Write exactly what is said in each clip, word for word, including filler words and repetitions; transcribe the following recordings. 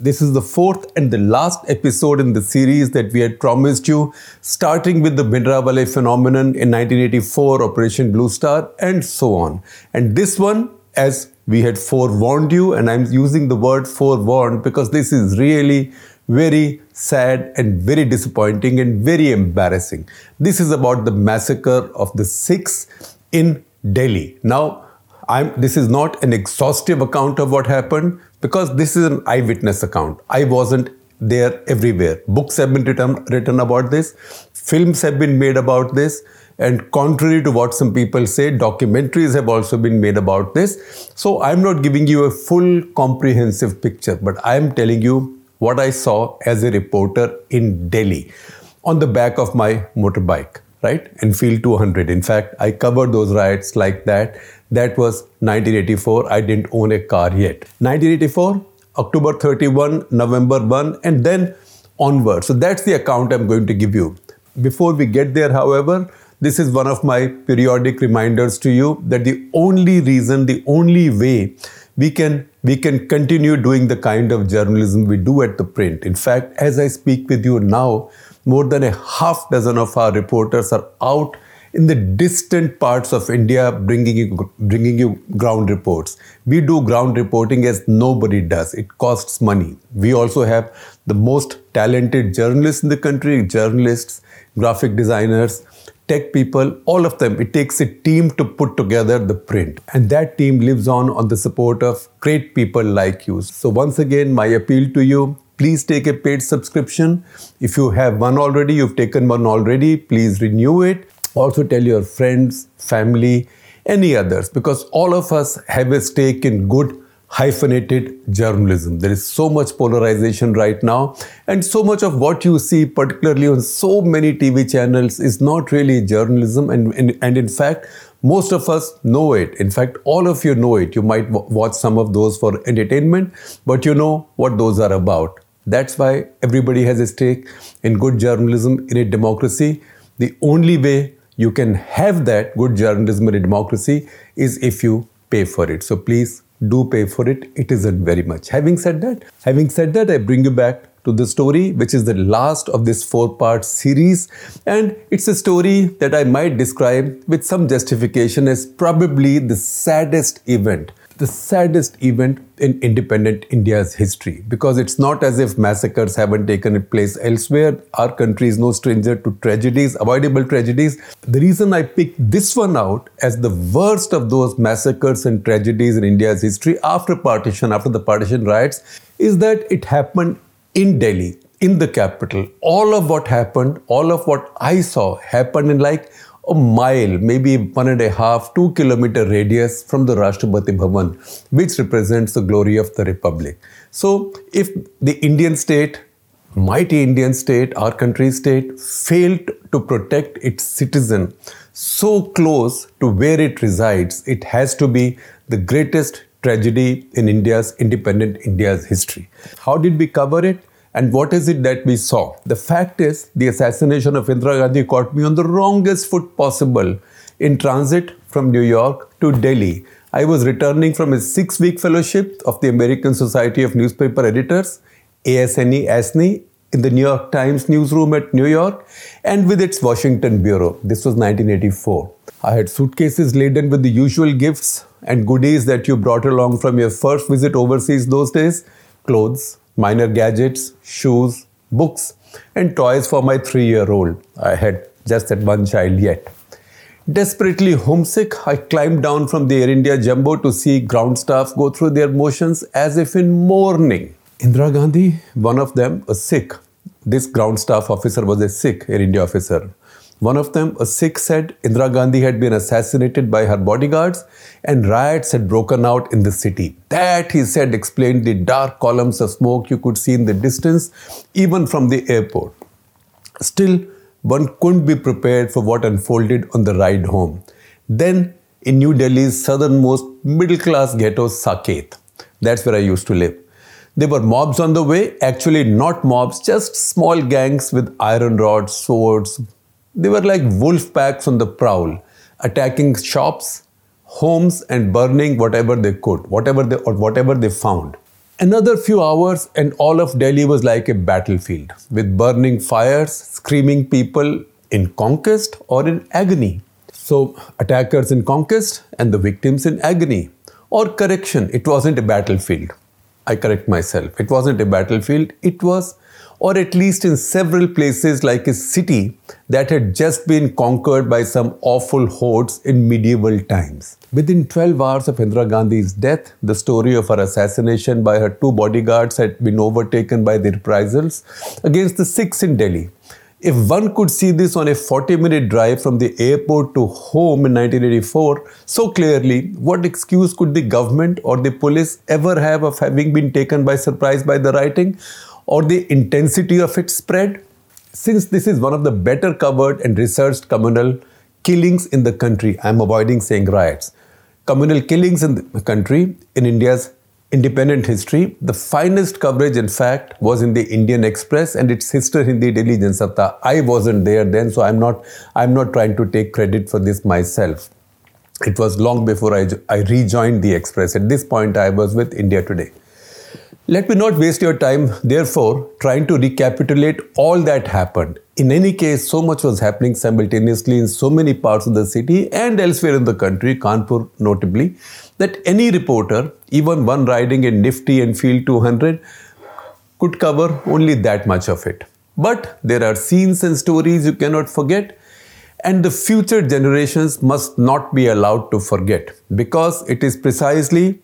This is the fourth and the last episode in the series that we had promised you, starting with the Bhindranwale phenomenon in nineteen eighty-four, Operation Blue Star, and so on. And this one, as we had forewarned you, and I'm using the word forewarned because this is really very sad and very disappointing and very embarrassing. This is about the massacre of the Sikhs in Delhi. Now, I'm, this is not an exhaustive account of what happened because this is an eyewitness account. I wasn't there everywhere. Books have been written, written about this. Films have been made about this. And contrary to what some people say, documentaries have also been made about this. So I'm not giving you a full comprehensive picture, but I'm telling you what I saw as a reporter in Delhi on the back of my motorbike, right? Enfield two hundred. In fact, I covered those riots like that. That was nineteen eighty-four. I didn't own a car yet. nineteen eighty-four, October thirty-first, November first, and then onward. So that's the account I'm going to give you. Before we get there, however, this is one of my periodic reminders to you that the only reason, the only way we can we can continue doing the kind of journalism we do at the print. In fact, as I speak with you now, more than a half dozen of our reporters are out in the distant parts of India bringing you, bringing you ground reports. We do ground reporting as nobody does. It costs money. We also have the most talented journalists in the country, journalists, graphic designers, tech people, all of them. It takes a team to put together the print. And that team lives on on the support of great people like you. So once again, my appeal to you, please take a paid subscription. If you have one already, you've taken one already, please renew it. Also tell your friends, family, any others, because all of us have a stake in good hyphenated journalism. There is so much polarization right now, and so much of what you see, particularly on so many T V channels, is not really journalism. And, and, and in fact, most of us know it. In fact, all of you know it. You might w- watch some of those for entertainment, but you know what those are about. That's why everybody has a stake in good journalism in a democracy. The only way you can have that good journalism in a democracy is if you pay for it. So please do pay for it. It isn't very much. Having said that, having said that, I bring you back to the story, which is the last of this four-part series. And it's a story that I might describe with some justification as probably the saddest event, the saddest event in independent India's history. Because it's not as if massacres haven't taken place elsewhere. Our country is no stranger to tragedies, avoidable tragedies. The reason I picked this one out as the worst of those massacres and tragedies in India's history after partition, after the partition riots, is that it happened in Delhi, in the capital. All of what happened, all of what I saw happened in like a mile, maybe one and a half, two kilometer radius from the Rashtrapati Bhavan, which represents the glory of the Republic. So if the Indian state, mighty Indian state, our country's state, failed to protect its citizen so close to where it resides, it has to be the greatest tragedy in India's, independent India's history. How did we cover it? And what is it that we saw? The fact is, the assassination of Indira Gandhi caught me on the wrongest foot possible in transit from New York to Delhi. I was returning from a six-week fellowship of the American Society of Newspaper Editors, A S N E, A S N E, in the New York Times newsroom at New York, and with its Washington bureau. This was nineteen eighty-four. I had suitcases laden with the usual gifts and goodies that you brought along from your first visit overseas those days: clothes, minor gadgets, shoes, books, and toys for my three-year-old. I had just that one child yet. Desperately homesick, I climbed down from the Air India Jumbo to see ground staff go through their motions as if in mourning. Indira Gandhi, one of them, a Sikh. This ground staff officer was a Sikh Air India officer. One of them, a Sikh, said Indira Gandhi had been assassinated by her bodyguards and riots had broken out in the city. That, he said, explained the dark columns of smoke you could see in the distance, even from the airport. Still, one couldn't be prepared for what unfolded on the ride home. Then, in New Delhi's southernmost middle-class ghetto, Saket. That's where I used to live. There were mobs on the way, actually not mobs, just small gangs with iron rods, swords. They were like wolf packs on the prowl, attacking shops, homes, and burning whatever they could, whatever they or whatever they found. Another few hours and all of Delhi was like a battlefield with burning fires, screaming people in conquest or in agony. So, attackers in conquest and the victims in agony. Or correction, it wasn't a battlefield. I correct myself. It wasn't a battlefield. It was, or at least in several places, like a city that had just been conquered by some awful hordes in medieval times. Within twelve hours of Indira Gandhi's death, the story of her assassination by her two bodyguards had been overtaken by the reprisals against the Sikhs in Delhi. If one could see this on a forty-minute drive from the airport to home in nineteen eighty-four so clearly, what excuse could the government or the police ever have of having been taken by surprise by the rioting or the intensity of its spread? Since this is one of the better covered and researched communal killings in the country, I am avoiding saying riots, communal killings in the country in India's independent history, the finest coverage, in fact, was in the Indian Express and its sister Hindi Daily Jansatta. I wasn't there then, so I'm not, I'm not trying to take credit for this myself. It was long before I, I rejoined the Express. At this point, I was with India Today. Let me not waste your time, therefore, trying to recapitulate all that happened. In any case, so much was happening simultaneously in so many parts of the city and elsewhere in the country, Kanpur notably, that any reporter, even one riding a Nifty Enfield two hundred, could cover only that much of it. But there are scenes and stories you cannot forget, and the future generations must not be allowed to forget, because it is precisely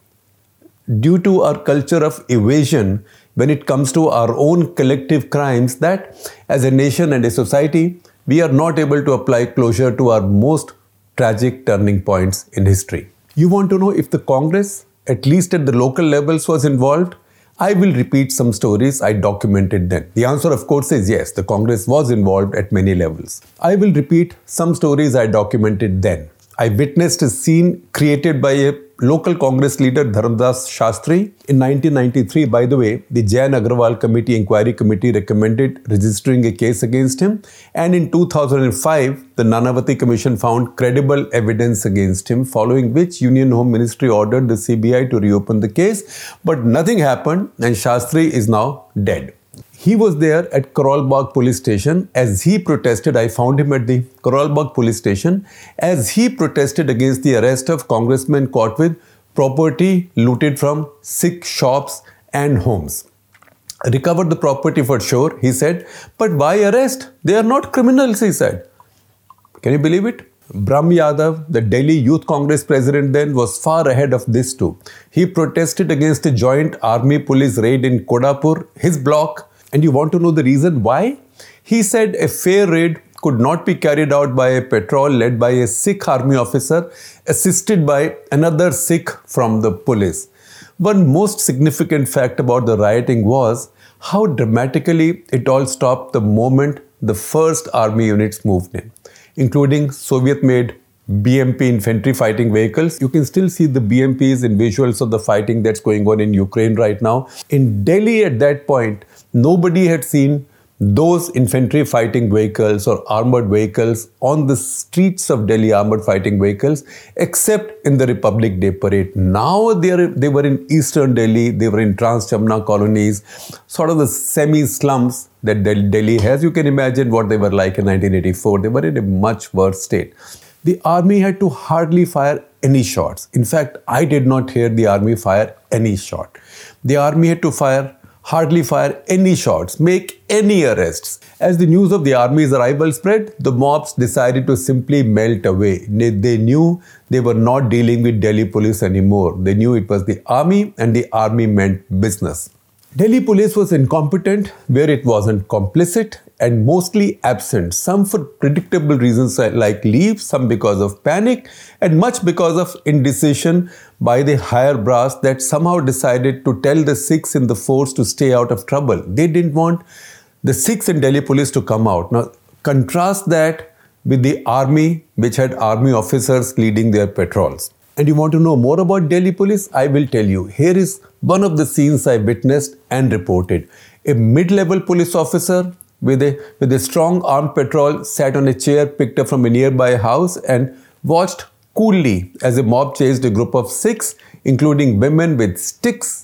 due to our culture of evasion when it comes to our own collective crimes that, as a nation and a society, we are not able to apply closure to our most tragic turning points in history. You want to know if the Congress, at least at the local levels, was involved? I will repeat some stories I documented then. The answer, of course, is yes, the Congress was involved at many levels. I will repeat some stories I documented then. I witnessed a scene created by a local Congress leader, Dharamdas Shastri. In nineteen ninety-three, by the way, the Jain Agrawal Committee Inquiry Committee recommended registering a case against him. And in two thousand five, the Nanavati Commission found credible evidence against him, following which Union Home Ministry ordered the C B I to reopen the case. But nothing happened and Shastri is now dead. He was there at Karol Bagh police station as he protested. I found him at the Karol Bagh police station as he protested against the arrest of congressmen caught with property looted from Sikh shops and homes. Recovered the property for sure, he said, but why arrest? They are not criminals, he said. Can you believe it? Brahm Yadav, the Delhi Youth Congress president then, was far ahead of this too. He protested against a joint army-police raid in Kodapur, his block. And you want to know the reason why? He said a fair raid could not be carried out by a patrol led by a Sikh army officer assisted by another Sikh from the police. One most significant fact about the rioting was how dramatically it all stopped the moment the first army units moved in, including Soviet-made B M P infantry fighting vehicles. You can still see the B M Ps in visuals of the fighting that's going on in Ukraine right now. In Delhi at that point, nobody had seen those infantry fighting vehicles or armored vehicles on the streets of Delhi, armored fighting vehicles, except in the Republic Day parade. Now they, are, they were in eastern Delhi, they were in Trans-Jamna colonies, sort of the semi-slums that Delhi has. You can imagine what they were like in nineteen eighty-four. They were in a much worse state. The army had to hardly fire any shots. In fact, I did not hear the army fire any shot. The army had to fire hardly fire any shots, make any arrests. As the news of the army's arrival spread, the mobs decided to simply melt away. They knew they were not dealing with Delhi police anymore. They knew it was the army and the army meant business. Delhi police was incompetent where it wasn't complicit and mostly absent, some for predictable reasons like leave, some because of panic, and much because of indecision by the higher brass that somehow decided to tell the Sikhs in the force to stay out of trouble. They didn't want the Sikhs in Delhi police to come out. Now, contrast that with the army, which had army officers leading their patrols. And you want to know more about Delhi police? I will tell you. Here is one of the scenes I witnessed and reported. A mid-level police officer with a, with a strong armed patrol sat on a chair picked up from a nearby house and watched coolly as a mob chased a group of Sikhs, including women with sticks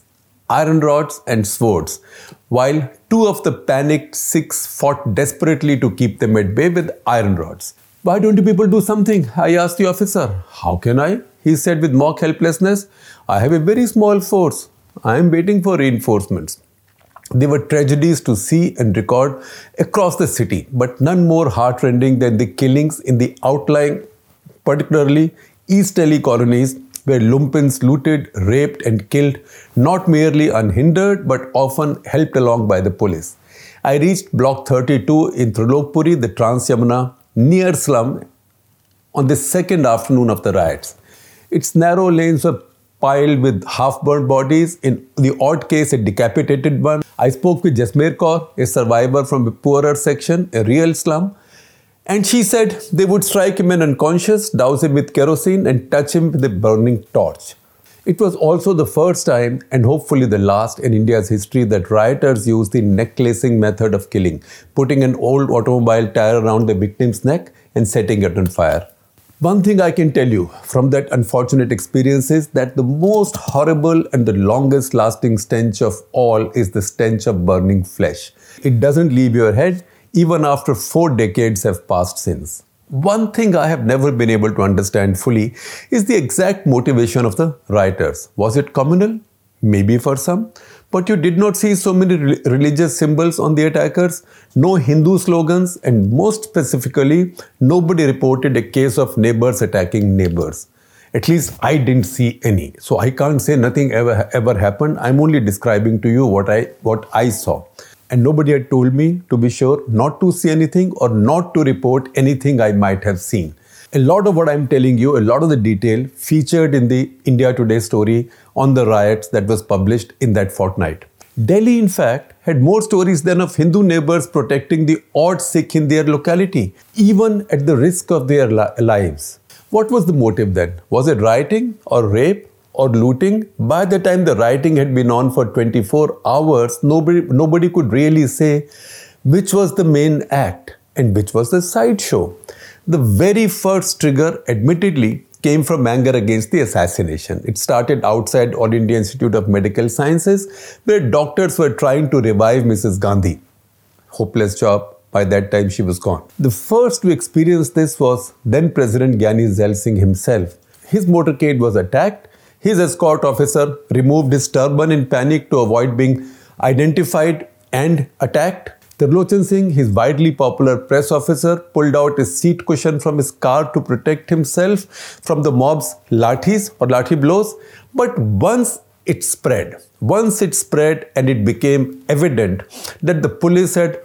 iron rods and swords, while two of the panicked Sikhs fought desperately to keep them at bay with iron rods. "Why don't you people do something?" I asked the officer. "How can I?" he said with mock helplessness. "I have a very small force. I am waiting for reinforcements." There were tragedies to see and record across the city, but none more heartrending than the killings in the outlying, particularly East Delhi colonies, where lumpins looted, raped and killed, not merely unhindered but often helped along by the police. I reached Block thirty-two in Trilokpuri, the Trans-Yamuna, near slum, on the second afternoon of the riots. Its narrow lanes were piled with half-burnt bodies, in the odd case a decapitated one. I spoke with Jasmeer Kaur, a survivor from a poorer section, a real slum, and she said they would strike him unconscious, douse him with kerosene and touch him with a burning torch. It was also the first time, and hopefully the last in India's history, that rioters used the necklacing method of killing, putting an old automobile tire around the victim's neck and setting it on fire. One thing I can tell you from that unfortunate experience is that the most horrible and the longest lasting stench of all is the stench of burning flesh. It doesn't leave your head even after four decades have passed since. One thing I have never been able to understand fully is the exact motivation of the rioters. Was it communal? Maybe for some. But you did not see so many re- religious symbols on the attackers, no Hindu slogans, and most specifically, nobody reported a case of neighbors attacking neighbors. At least I didn't see any. So I can't say nothing ever ever happened. I'm only describing to you what I what I saw. And nobody had told me, to be sure, not to see anything or not to report anything I might have seen. A lot of what I'm telling you, a lot of the detail featured in the India Today story on the riots that was published in that fortnight. Delhi, in fact, had more stories than of Hindu neighbors protecting the odd Sikh in their locality, even at the risk of their li- lives. What was the motive then? Was it rioting or rape or looting? By the time the rioting had been on for twenty-four hours, nobody, nobody could really say which was the main act and which was the sideshow. The very first trigger, admittedly, came from anger against the assassination. It started outside All India Institute of Medical Sciences, where doctors were trying to revive Missus Gandhi. Hopeless job. By that time, she was gone. The first to experience this was then President Gyani Zail Singh himself. His motorcade was attacked. His escort officer removed his turban in panic to avoid being identified and attacked. Tirlochan Singh, his widely popular press officer, pulled out his seat cushion from his car to protect himself from the mob's lathis or lathi blows. But once it spread, once it spread and it became evident that the police had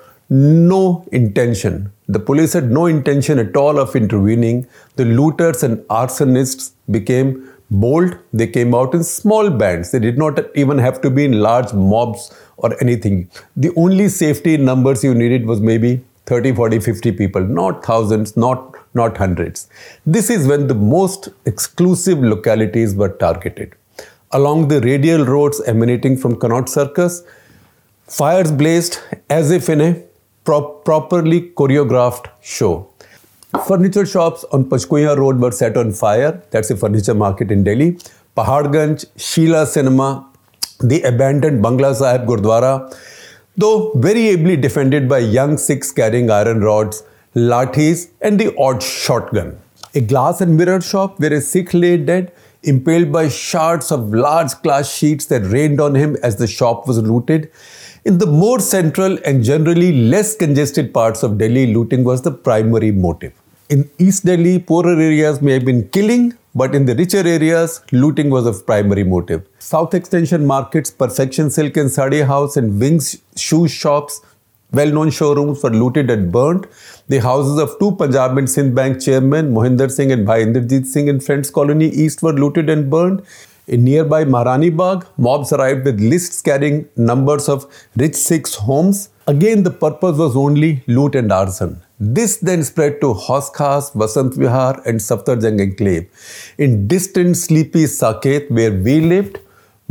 no intention, the police had no intention at all of intervening, the looters and arsonists became bold. They came out in small bands. They did not even have to be in large mobs or anything. The only safety in numbers you needed was maybe thirty, forty, fifty people, not thousands, not, not hundreds. This is when the most exclusive localities were targeted. Along the radial roads emanating from Connaught Circus, fires blazed as if in a pro- properly choreographed show. Furniture shops on Pachkuya Road were set on fire. That's a furniture market in Delhi. Paharganj, Sheela Cinema, the abandoned Bangla Sahib Gurdwara, though very ably defended by young Sikhs carrying iron rods, lathis and the odd shotgun. A glass and mirror shop where a Sikh lay dead, impaled by shards of large glass sheets that rained on him as the shop was looted. In the more central and generally less congested parts of Delhi, looting was the primary motive. In East Delhi, poorer areas may have been killing, but in the richer areas, looting was of primary motive. South Extension markets, Perfection Silk and Sari House and Wings shoe shops, well-known showrooms were looted and burnt. The houses of two Punjab and Sindh Bank chairmen, Mohinder Singh and Bhai Inderjeet Singh in Friends Colony East were looted and burned. In nearby Maharani Bagh, mobs arrived with lists carrying numbers of rich Sikhs' homes. Again, the purpose was only loot and arson. This then spread to Haus Khas, Vasant Vihar and Safdarjung Enclave. In distant, sleepy Saket, where we lived,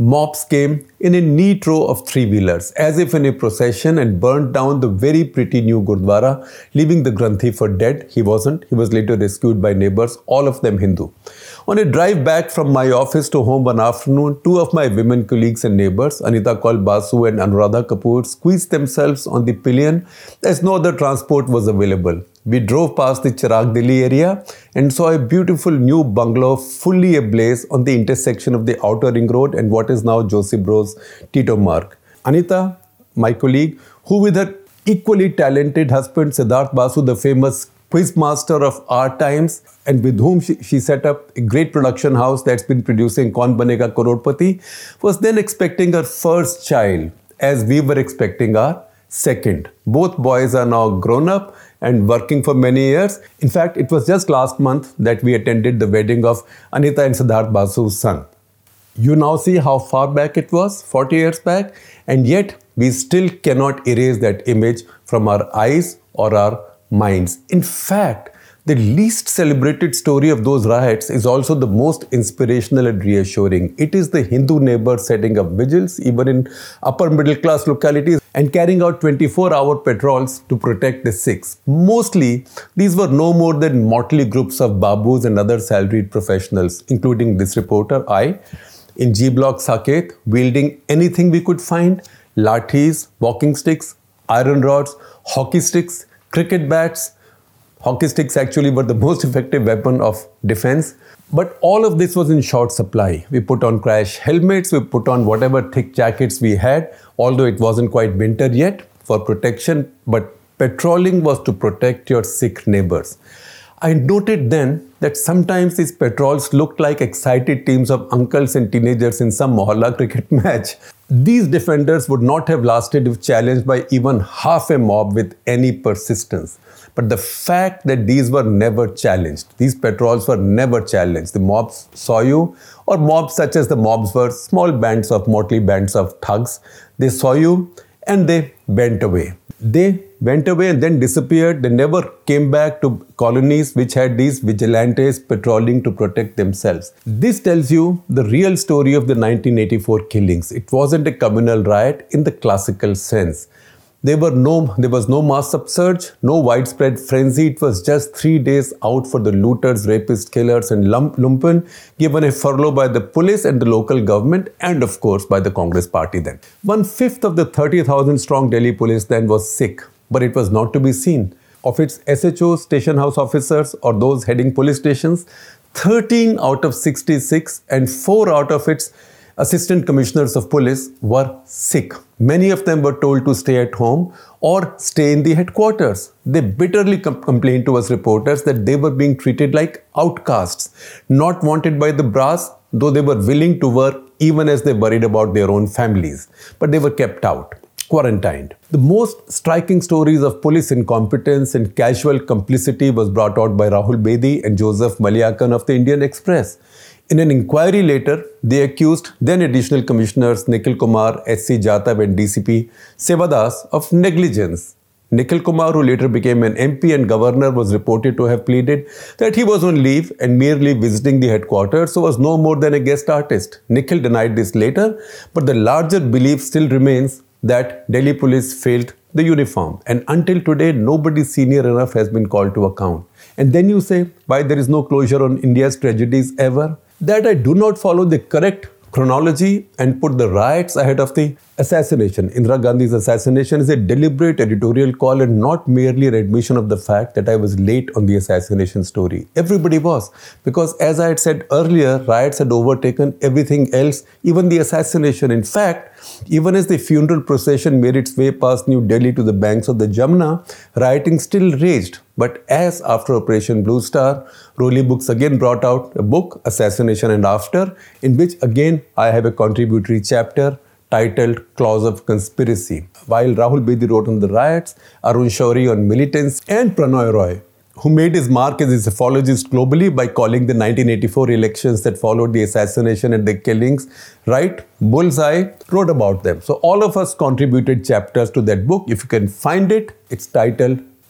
Mobs came in a neat row of three-wheelers, as if in a procession, and burnt down the very pretty new Gurdwara, leaving the Granthi for dead. He wasn't. He was later rescued by neighbors, all of them Hindu. On a drive back from my office to home one afternoon, two of my women colleagues and neighbors, Anita Kaul Basu and Anuradha Kapoor, squeezed themselves on the pillion as no other transport was available. We drove past the Chirag Delhi area and saw a beautiful new bungalow fully ablaze on the intersection of the Outer Ring Road and what is now Josie Bros Tito Marg. Anita, my colleague, who with her equally talented husband Siddharth Basu, the famous quiz master of our times, and with whom she, she set up a great production house that's been producing Kaun Banega Crorepati, was then expecting her first child, as we were expecting our second. Both boys are now grown up and working for many years. In fact, it was just last month that we attended the wedding of Anita and Siddharth Basu's son. You now see how far back it was, forty years back, and yet we still cannot erase that image from our eyes or our minds. In fact, the least celebrated story of those riots is also the most inspirational and reassuring. It is the Hindu neighbors setting up vigils, even in upper middle class localities, and carrying out twenty-four hour patrols to protect the Sikhs. Mostly, these were no more than motley groups of babus and other salaried professionals, including this reporter, I, in G Block Saket, wielding anything we could find: lathis, walking sticks, iron rods, hockey sticks, cricket bats. Hockey sticks actually were the most effective weapon of defense. But all of this was in short supply. We put on crash helmets, we put on whatever thick jackets we had, although it wasn't quite winter yet, for protection. But patrolling was to protect your Sikh neighbors. I noted then that sometimes these patrols looked like excited teams of uncles and teenagers in some mohalla cricket match. These defenders would not have lasted if challenged by even half a mob with any persistence. But the fact that these were never challenged, these patrols were never challenged. The mobs saw you, or mobs such as the mobs were small bands of motley bands of thugs. They saw you and they went away. They went away and then disappeared. They never came back to colonies which had these vigilantes patrolling to protect themselves. This tells you the real story of the nineteen eighty-four killings. It wasn't a communal riot in the classical sense. There were no, there was no mass upsurge, no widespread frenzy. It was just three days out for the looters, rapists, killers and lump, lumpen, given a furlough by the police and the local government, and of course by the Congress party then. One-fifth of the thirty thousand strong Delhi police then was Sikh, but it was not to be seen. Of its S H Os, station house officers, or those heading police stations, thirteen out of sixty-six and four out of its assistant commissioners of police were Sikh. Many of them were told to stay at home or stay in the headquarters. They bitterly com- complained to us reporters that they were being treated like outcasts, not wanted by the brass, though they were willing to work even as they worried about their own families. But they were kept out, quarantined. The most striking stories of police incompetence and casual complicity was brought out by Rahul Bedi and Joseph Maliakan of the Indian Express. In an inquiry later, they accused then additional commissioners Nikhil Kumar, S C Jatav and D C P Sevadas of negligence. Nikhil Kumar, who later became an M P and governor, was reported to have pleaded that he was on leave and merely visiting the headquarters, so was no more than a guest artist. Nikhil denied this later, but the larger belief still remains that Delhi police failed the uniform. And until today, nobody senior enough has been called to account. And then you say, why there is no closure on India's tragedies ever? That I do not follow the correct chronology and put the riots ahead of the assassination. Indira Gandhi's assassination is a deliberate editorial call and not merely an admission of the fact that I was late on the assassination story. Everybody was, because as I had said earlier, riots had overtaken everything else, even the assassination. In fact, even as the funeral procession made its way past New Delhi to the banks of the Jamna, rioting still raged. But as after Operation Blue Star, Roli Books again brought out a book, Assassination and After, in which again I have a contributory chapter titled Clause of Conspiracy. While Rahul Bedi wrote on the riots, Arun Shourie on militants, and Pranoy Roy, who made his mark as a psephologist globally by calling the nineteen eighty-four elections that followed the assassination and the killings, right, bullseye, wrote about them. So all of us contributed chapters to that book. If you can find it, it's titled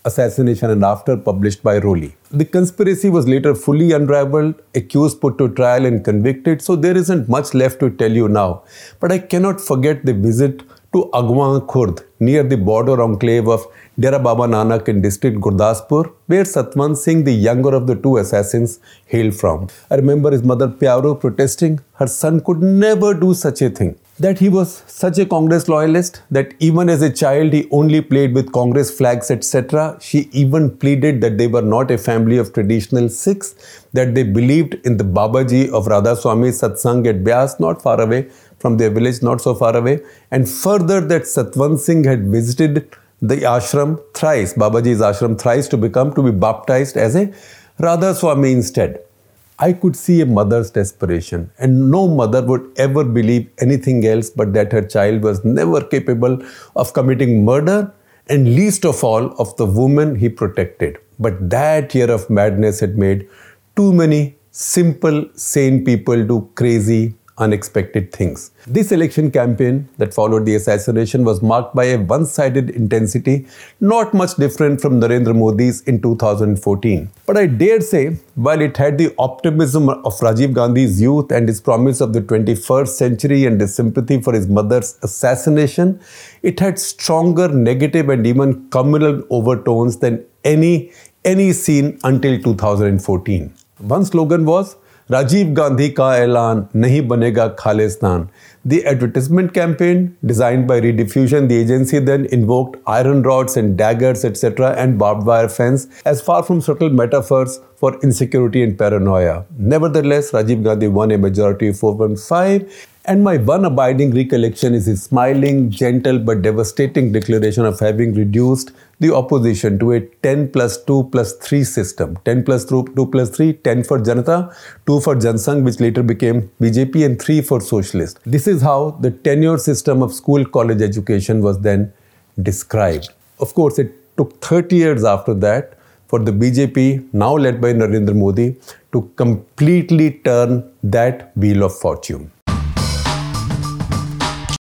Assassination and After, published by Rowley. The conspiracy was later fully unraveled, accused put to trial and convicted, so there isn't much left to tell you now. But I cannot forget the visit to Agwan Khurd, near the border enclave of Dera Baba Nanak in district Gurdaspur, where Satwant Singh, the younger of the two assassins, hailed from. I remember his mother Pyaro protesting her son could never do such a thing. That he was such a Congress loyalist that even as a child he only played with Congress flags, et cetera. She even pleaded that they were not a family of traditional Sikhs, that they believed in the Babaji of Radha Swami Satsang at Byas, not far away from their village, not so far away, and further that Satwant Singh had visited the ashram thrice, Babaji's ashram thrice, to become to be baptized as a Radha Swami instead. I could see a mother's desperation, and no mother would ever believe anything else but that her child was never capable of committing murder, and least of all of the woman he protected. But that year of madness had made too many simple, sane people do crazy, unexpected things. This election campaign that followed the assassination was marked by a one-sided intensity not much different from Narendra Modi's in two thousand fourteen. But I dare say, while it had the optimism of Rajiv Gandhi's youth and his promise of the twenty-first century and his sympathy for his mother's assassination, it had stronger negative and even communal overtones than any, any seen until two thousand fourteen. One slogan was, Rajiv Gandhi ka ऐलान नहीं बनेगा Khalistan. The advertisement campaign, designed by Rediffusion, the agency then invoked iron rods and daggers, et cetera, and barbed wire fence as far from subtle metaphors for insecurity and paranoia. Nevertheless, Rajiv Gandhi won a majority of four point five, and my one abiding recollection is his smiling, gentle but devastating declaration of having reduced the opposition to a ten plus two plus three system. ten plus two plus three, ten for Janata, two for Jansangh, which later became B J P, and three for Socialist. This is how the tenure system of school-college education was then described. Of course, it took thirty years after that for the B J P, now led by Narendra Modi, to completely turn that wheel of fortune.